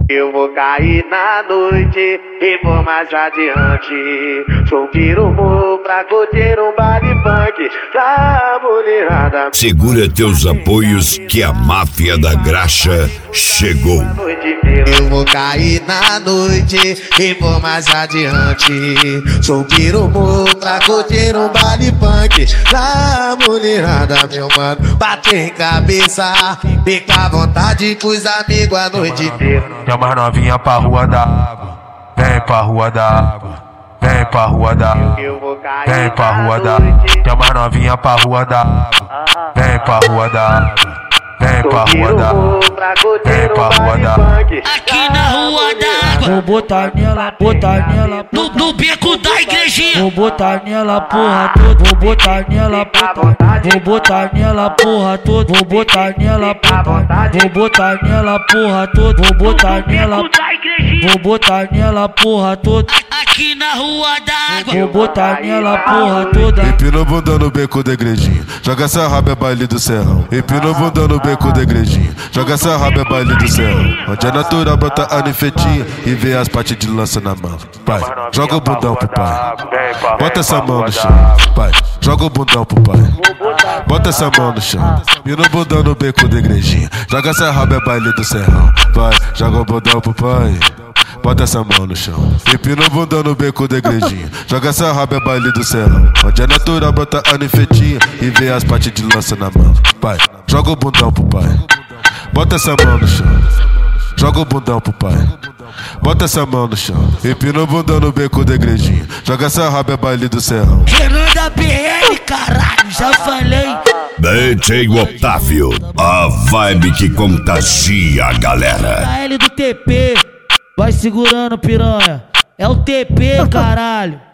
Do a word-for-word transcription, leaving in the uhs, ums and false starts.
Eu vou cair na noite e vou mais adiante. Sou pirumu pra curtir um baile funk da mulherada. Segura teus apoios que a máfia da graxa chegou. Eu vou cair na noite e vou mais adiante. Sou pirumu pra curtir um baile funk da mulherada, meu mano. Bater cabeça, fica à vontade com os amigos a noite inteira. Chama as novinha pra rua da água, vem pra rua da água, vem pra rua da água, vem pra rua da água. Chama as novinha pra rua da água, vem pra rua da água. Vem pra rua da água, vem pra rua da água. Aqui na rua da água. Vou botar nela, botar nela no, no beco da igrejinha. Vou botar nela porra toda. Vou botar nela porra. Vou botar nela porra toda. Vou botar nela porra. Vou botar nela porra toda. Vou botar nela. Vou botar nela porra toda. Aqui na rua da água. Vou botar nela porra toda. Empina o bundão no beco da igrejinha. Joga essa raba é baile do serrão. Empina o bundão no beco da igrejinha. Joga essa raba é baile do serrão. Onde é natural bota a nifetinha e vê as partes de lança na mão. Pai, joga o bundão pro pai. Bota essa mão no chão. Pai, joga o bundão pro pai. Bota essa mão no chão. Empina o bundão no beco da igrejinha. Joga essa raba é baile do serrão. Pai, joga o bundão pro pai. Bota essa mão no chão. Empina o bundão no beco da igrejinha. Joga essa raba é baile do serrão. Onde é natural bota a nifetinha e vê as partes de lança na mão. Pai, joga o bundão pro pai. Bota essa mão no chão. Joga o bundão pro pai. Bota essa mão no chão. Empina o bundão no beco da igrejinha. Joga essa raba é baile do serrão. Renan da B L, caralho, já falei. D J Otávio, a vibe que contagia a galera. A L do T P. Vai segurando, piranha. É o T P, caralho.